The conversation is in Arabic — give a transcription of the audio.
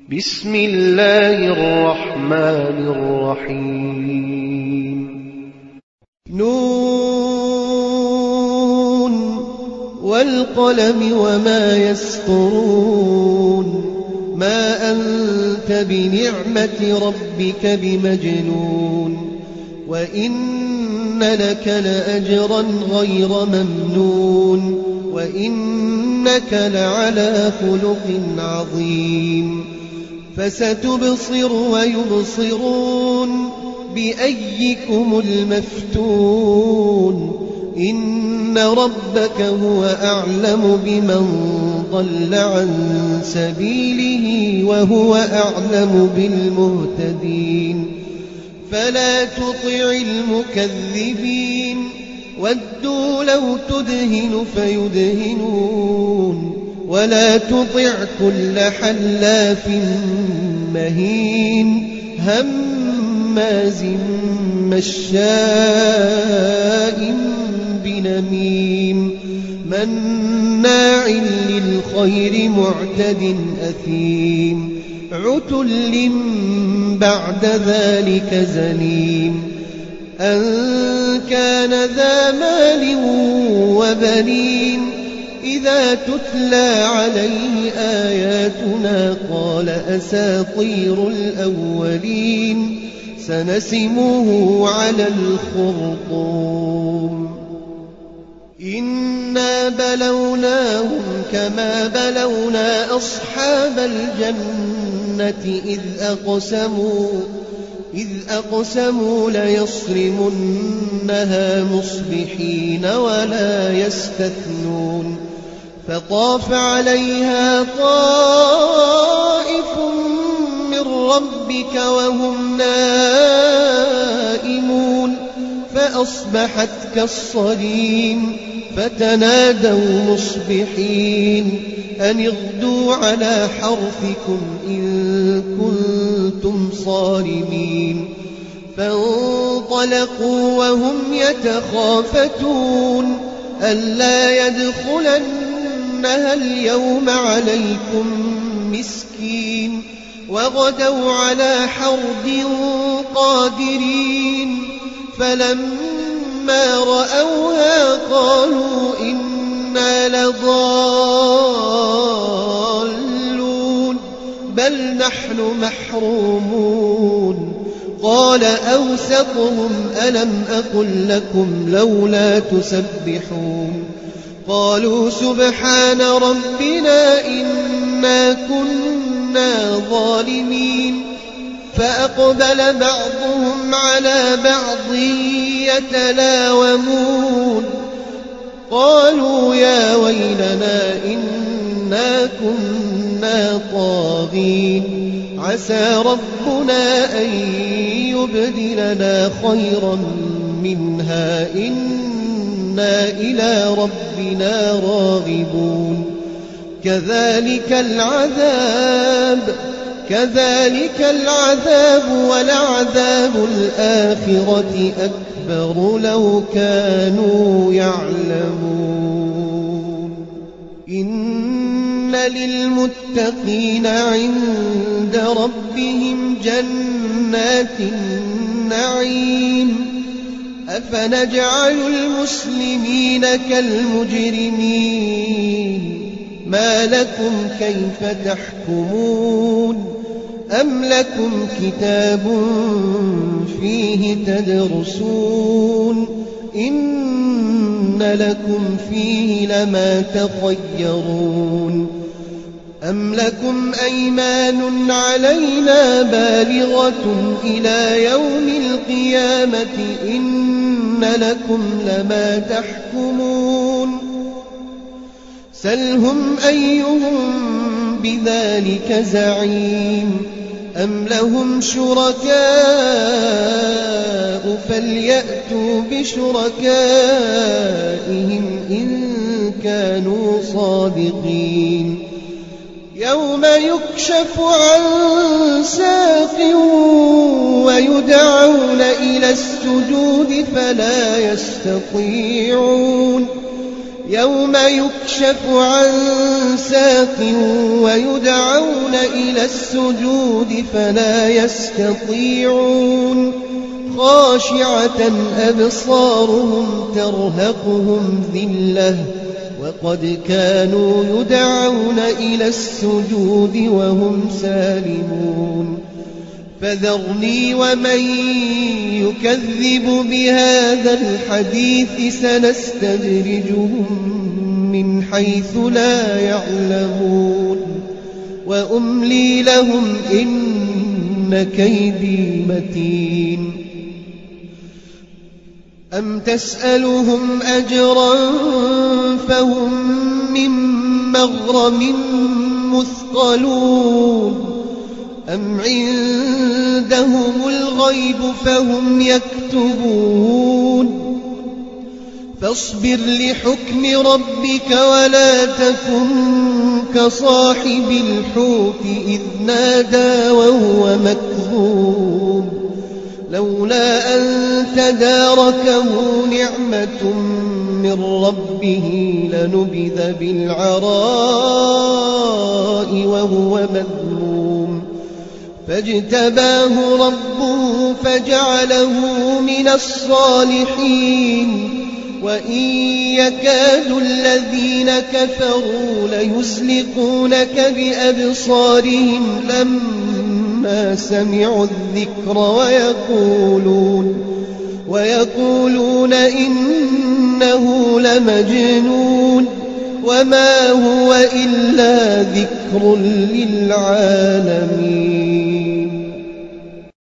بسم الله الرحمن الرحيم نون والقلم وما يسطرون ما أنت بنعمة ربك بمجنون وإن لك لأجرا غير ممنون وإنك لعلى خلق عظيم فستبصر ويبصرون بأيكم المفتون إن ربك هو أعلم بمن ضل عن سبيله وهو أعلم بالمهتدين فلا تطع المكذبين ودوا لو تدهن فيدهنون ولا تطع كل حلاف مهين هماز مشاء بنميم مناع للخير معتد أثيم عتل بعد ذلك زنيم أن كان ذا مال وبنين إذا تتلى عليه آياتنا قال أساطير الأولين سنسمه على الخرطوم إنا بلوناهم كما بلونا أصحاب الجنة إذ أقسموا ليصرمنها مصبحين ولا يستثنون فطاف عليها طائف من ربك وهم نائمون فأصبحت كالصريم فتنادوا مصبحين أن اغدوا على حرثكم إن كنتم صارمين فانطلقوا وهم يتخافتون ألا يدخلنها اليوم عليكم مسكين وغدوا على حرد قادرين فلما رأوها قالوا إنا لضالون بل نحن محرومون قال أوسطهم ألم أقل لكم لولا تسبحون قالوا سبحان ربنا إنا كنا ظالمين فأقبل بعضهم على بعض يتلاومون قالوا يا ويلنا إنا كنا طاغين عسى ربنا أن يبدلنا خيرا منها إنا إلى ربنا راغبون كذلك العذاب ولعذاب الآخرة أكبر لو كانوا يعلمون إن للمتقين عند ربهم جنات النعيم أفنجعل المسلمين كالمجرمين ما لكم كيف تحكمون أم لكم كتاب فيه تدرسون إن لكم فيه لما تخيرون أم لكم أيمان علينا بالغة إلى يوم القيامة إن لكم لما تحكمون سلهم أيهم بذلك زعيم أم لهم شركاء فليأتوا بشركائهم إن كانوا صادقين يوم يكشف عن ساق ويدعون إلى السجود فلا يستطيعون يوم يكشف عن ساق ويدعون إلى السجود فلا يستطيعون خاشعة أبصارهم ترهقهم ذلة وقد كانوا يدعون إلى السجود وهم سالمون فذرني ومن يكذب بهذا الحديث سنستدرجهم من حيث لا يعلمون وأملي لهم إن كيدي متين أم تسألهم أجرا فهم من مغرم مثقلون أم عندهم الغيب فهم يكتبون فاصبر لحكم ربك ولا تكن كصاحب الحوت إذ نادى وهو مكذوب لولا أن تداركه نعمة من ربه لنبذ بالعراء وهو مذموم فاجتباه ربه فجعله من الصالحين وإن يكاد الذين كفروا ليزلقونك بأبصارهم لما سمعوا الذكر ويقولون إنه لمجنون وما هو إلا ذكر للعالمين